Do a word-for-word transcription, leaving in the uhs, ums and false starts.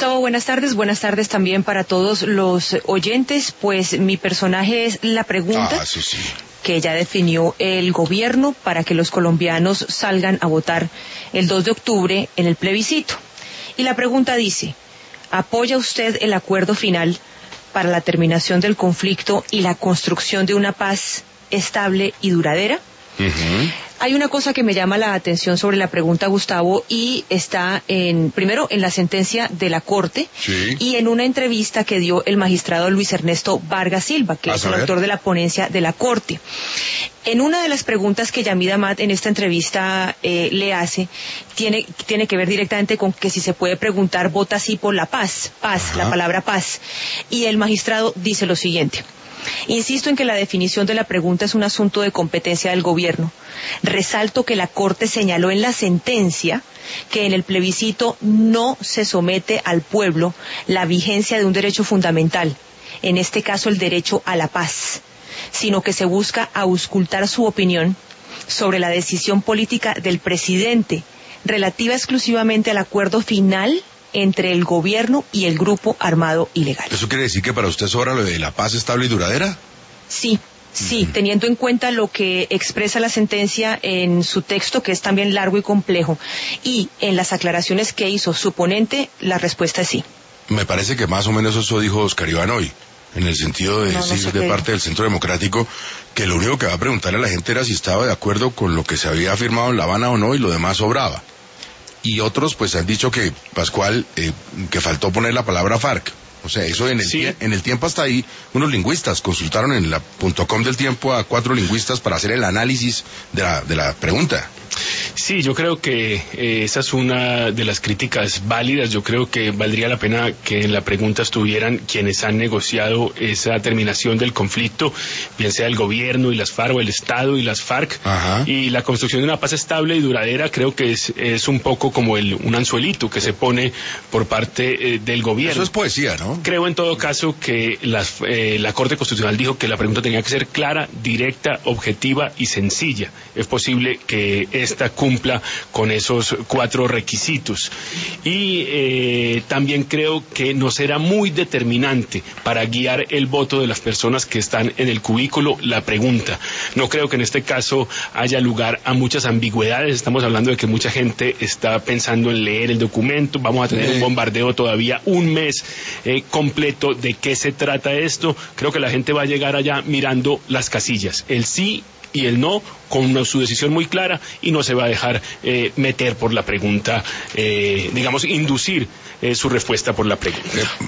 Gustavo, buenas tardes. Buenas tardes también para todos los oyentes. Pues mi personaje es la pregunta ah, eso sí. que ya definió el gobierno para que los colombianos salgan a votar el dos de octubre en el plebiscito. Y la pregunta dice, ¿apoya usted el acuerdo final para la terminación del conflicto y la construcción de una paz estable y duradera? Uh-huh. Hay una cosa que me llama la atención sobre la pregunta, Gustavo, y está en, primero en la sentencia de la Corte, sí, y en una entrevista que dio el magistrado Luis Ernesto Vargas Silva, que es el autor de la ponencia de la Corte. En una de las preguntas que Yamid Amad en esta entrevista eh, le hace, tiene, tiene que ver directamente con que si se puede preguntar, vota sí por la paz, paz, Ajá. la palabra paz. Y el magistrado dice lo siguiente: insisto en que la definición de la pregunta es un asunto de competencia del gobierno. Resalto que la Corte señaló en la sentencia que en el plebiscito no se somete al pueblo la vigencia de un derecho fundamental, en este caso el derecho a la paz, sino que se busca auscultar su opinión sobre la decisión política del presidente relativa exclusivamente al acuerdo final entre el gobierno y el grupo armado ilegal. ¿Eso quiere decir que para usted sobra lo de la paz estable y duradera? Sí, sí, uh-huh. teniendo en cuenta lo que expresa la sentencia en su texto, que es también largo y complejo, y en las aclaraciones que hizo su ponente, la respuesta es sí. Me parece que más o menos eso dijo Oscar Iván hoy, en el sentido de no, decir no sé de parte del Centro Democrático que lo único que va a preguntarle a la gente era si estaba de acuerdo con lo que se había firmado en La Habana o no, y lo demás sobraba. Y otros pues han dicho que, Pascual, eh, que faltó poner la palabra FARC. O sea, eso en el, sí. tie- en el tiempo hasta ahí, unos lingüistas consultaron en la punto com del tiempo a cuatro lingüistas para hacer el análisis de la, de la pregunta. Sí, yo creo que eh, esa es una de las críticas válidas. Yo creo que valdría la pena que en la pregunta estuvieran quienes han negociado esa terminación del conflicto, bien sea el gobierno y las FARC, o el Estado y las FARC. Ajá. Y la construcción de una paz estable y duradera creo que es, es un poco como el, un anzuelito que se pone por parte eh, del gobierno. Eso es poesía, ¿no? Creo en todo caso que las, eh, la Corte Constitucional dijo que la pregunta tenía que ser clara, directa, objetiva y sencilla. Es posible que esta cumpla con esos cuatro requisitos. Y eh, también creo que nos será muy determinante para guiar el voto de las personas que están en el cubículo la pregunta. No creo que en este caso haya lugar a muchas ambigüedades. Estamos hablando de que mucha gente está pensando en leer el documento. Vamos a tener un bombardeo todavía un mes eh, completo de qué se trata esto. Creo que la gente va a llegar allá mirando las casillas, el sí y el no, con una, su decisión muy clara, y no se va a dejar eh, meter por la pregunta, eh, digamos, inducir eh, su respuesta por la pregunta. Eh,